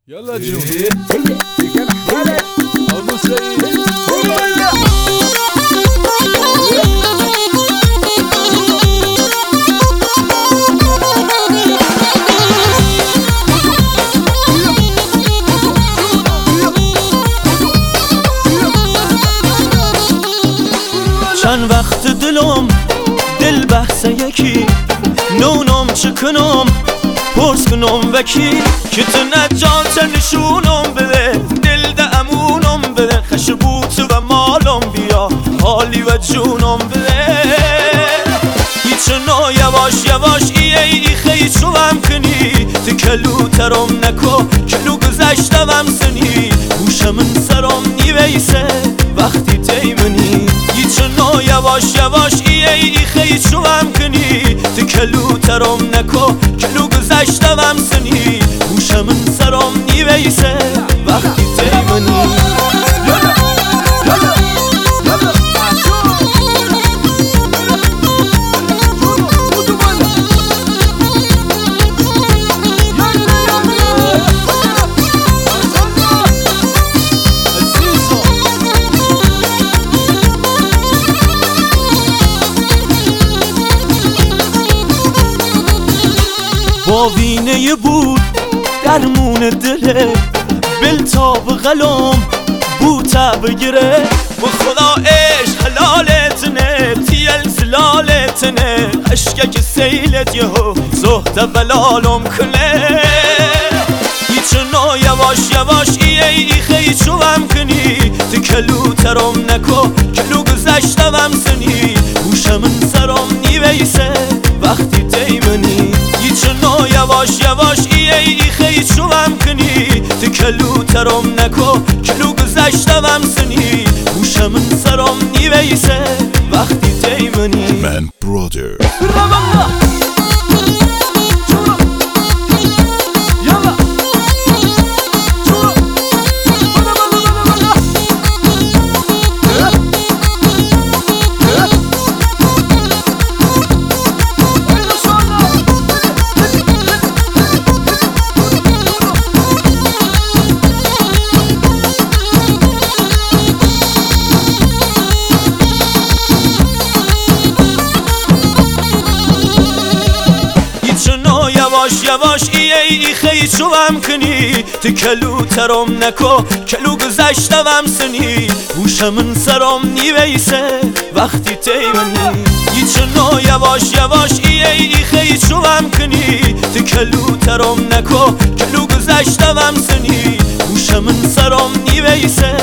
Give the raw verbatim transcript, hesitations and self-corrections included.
يلا جون ابو سعيد چند وقت دلم دل بحث یکی نونم چکنم پرس کنم وکی که تو نجات نشونم بده دل ده امونم بده خشبوت و مالم بیا حالی و جونم بده هیچنا یواش یواش ای ای خیلی چوام کنی تو کلو ترم نکو کلو گذشتم سنی گوشم سرم نیویسه وقتی تیمنی هیچنا یواش یواش ای ای خیلی چوام کنی تو کلو ترم نکو کلو گذشتم سنی گوشم سرم نیویسه وقتی تیمنی با وینه بود درمون دله بلتاب غلام بوتا بگیره و خدا عشق حلالتنه تیل زلالتنه عشقه سیلت یهو زهده بلالم کنه هیچنا یواش یواش ای ای خیلی چوام کنی تو کلو ترم نکو کلو گذشتم سنی گوشم سرم نیویسه وقتی تیمنی هیچنا یواش یواش ای ای خیلی چوام کنی تو کلو ترم نکو کلو گذشتم سنی گوشم سرم نیویسه وقتی تیمنی من برادر یواش یواش ای ای خیلی چوام کنی تو کلو ترم نکو کلو گذشتم سنی گوشم سرم نیویسه وقتی تیمنی هیچنا یواش یواش ای ای خیلی چوام کنی تو کلو ترم نکو کلو گذشتم سنی گوشم سرم نیویسه